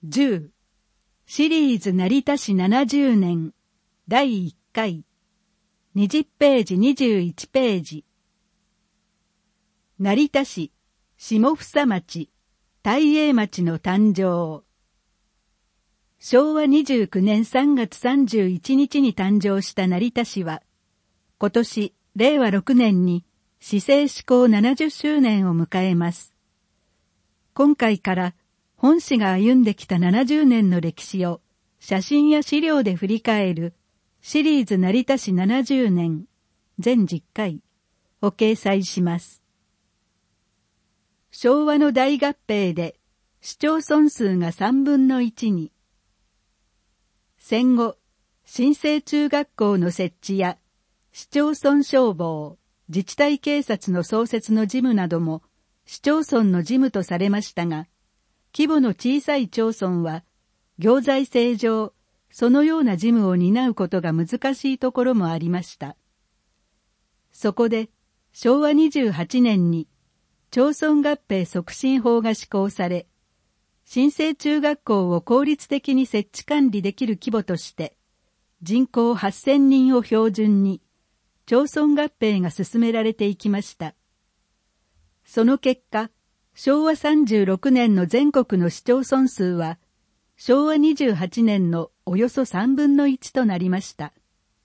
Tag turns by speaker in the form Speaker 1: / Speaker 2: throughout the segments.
Speaker 1: 10シリーズ成田市70年第1回20ページ21ページ成田市下総町大栄町の誕生。昭和29年3月31日に誕生した成田市は今年令和6年に市政施行70周年を迎えます。今回から本市が歩んできた70年の歴史を写真や資料で振り返るシリーズ成田市70年全10回を掲載します。昭和の大合併で市町村数が3分の1に。戦後、新生中学校の設置や市町村消防、自治体警察の創設の事務なども市町村の事務とされましたが、規模の小さい町村は、行財政上、そのような事務を担うことが難しいところもありました。そこで、昭和28年に、町村合併促進法が施行され、新生中学校を効率的に設置管理できる規模として、人口8000人を標準に、町村合併が進められていきました。その結果、昭和36年の全国の市町村数は、昭和28年のおよそ3分の1となりました。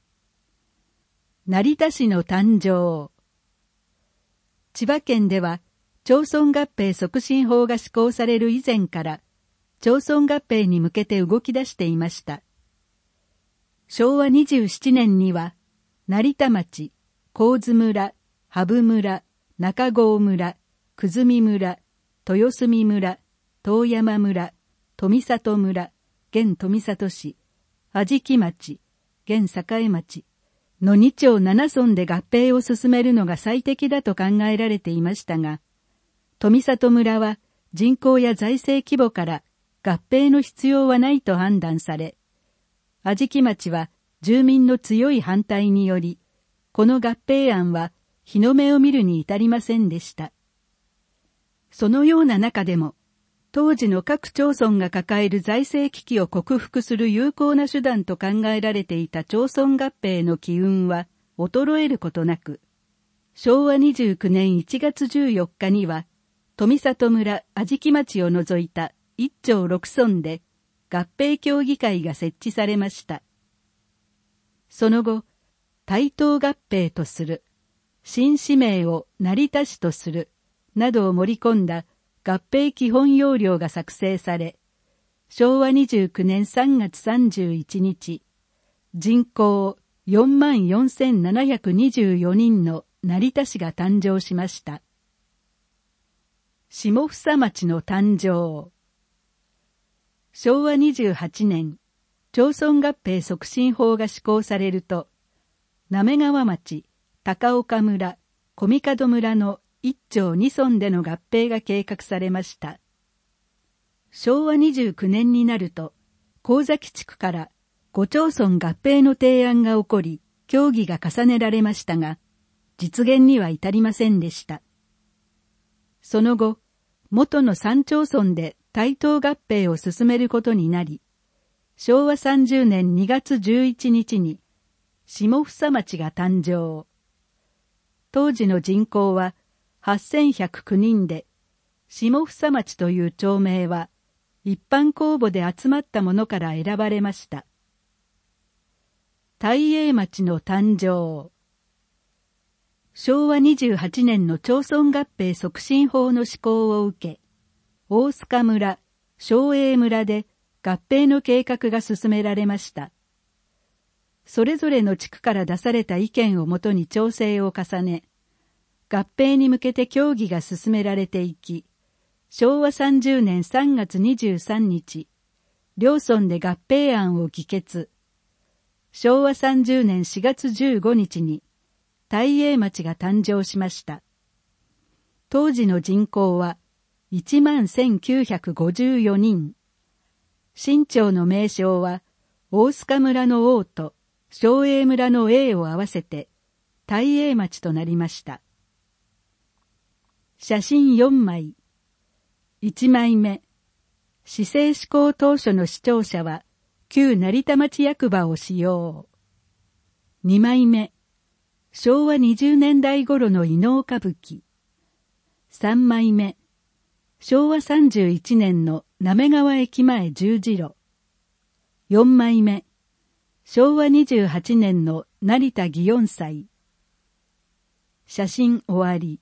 Speaker 1: 成田市の誕生。千葉県では、町村合併促進法が施行される以前から、町村合併に向けて動き出していました。昭和27年には、成田町、神津村、羽生村、中郷村、久住村、豊住村、遠山村、富里村、現富里市、安食町、現栄町の2町7村で合併を進めるのが最適だと考えられていましたが、富里村は人口や財政規模から合併の必要はないと判断され、安食町は住民の強い反対により、この合併案は日の目を見るに至りませんでした。そのような中でも、当時の各町村が抱える財政危機を克服する有効な手段と考えられていた町村合併の機運は衰えることなく、昭和29年1月14日には、富里村安食町を除いた1町6村で合併協議会が設置されました。その後、対等合併とする、新市名を成田市とする、などを盛り込んだ合併基本要領が作成され、昭和29年3月31日、人口44,724人の成田市が誕生しました。下総町の誕生。昭和28年、町村合併促進法が施行されると、滑川町、高岡村、小見門村の1町2村での合併が計画されました。昭和29年になると、神崎地区から5町村合併の提案が起こり、協議が重ねられましたが、実現には至りませんでした。その後、元の3町村で対等合併を進めることになり、昭和30年2月11日に、下総町が誕生。当時の人口は8109人で、下総町という町名は一般公募で集まったものから選ばれました。大栄町の誕生。昭和28年の町村合併促進法の施行を受け、大須賀村、正栄村で合併の計画が進められました。それぞれの地区から出された意見をもとに調整を重ね、合併に向けて協議が進められていき、昭和30年3月23日、両村で合併案を議決。昭和30年4月15日に、大栄町が誕生しました。当時の人口は11,954人。新町の名称は、大須賀村の王と正栄村の栄を合わせて、大栄町となりました。写真4枚。1枚目。 市政施行当初の視聴者は、旧成田町役場を使用。2枚目、昭和20年代頃の伊能歌舞伎。3枚目、昭和31年の滑川駅前十字路。4枚目、昭和28年の成田祇園祭。写真終わり。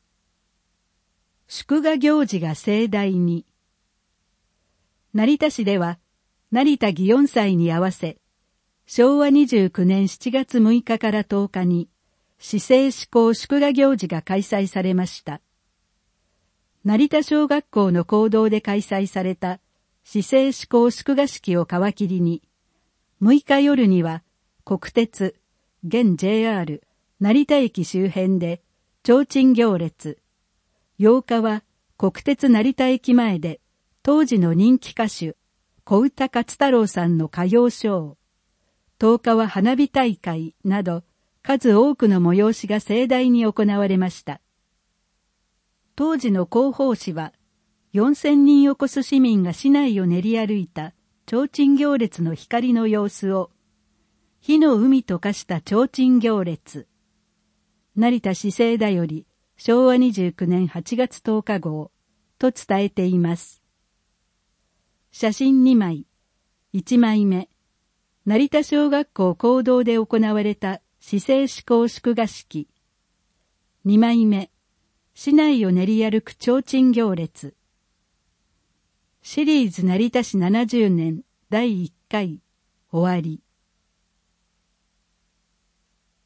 Speaker 1: 祝賀行事が盛大に。成田市では、成田祇園祭に合わせ、昭和29年7月6日から10日に、市政施行祝賀行事が開催されました。成田小学校の講堂で開催された市政施行祝賀式を皮切りに、6日夜には国鉄、現 JR、成田駅周辺で提灯行列、8日は国鉄成田駅前で当時の人気歌手、小唄勝太郎さんの歌謡ショー、10日は花火大会など数多くの催しが盛大に行われました。当時の広報誌は、4000人を超す市民が市内を練り歩いた提灯行列の光の様子を、火の海と化した提灯行列、成田市政だより昭和29年8月10日号と伝えています。写真2枚、1枚目、成田小学校講堂で行われた市政施行祝賀式。2枚目、市内を練り歩く提灯行列。シリーズ成田市70年第1回終わり。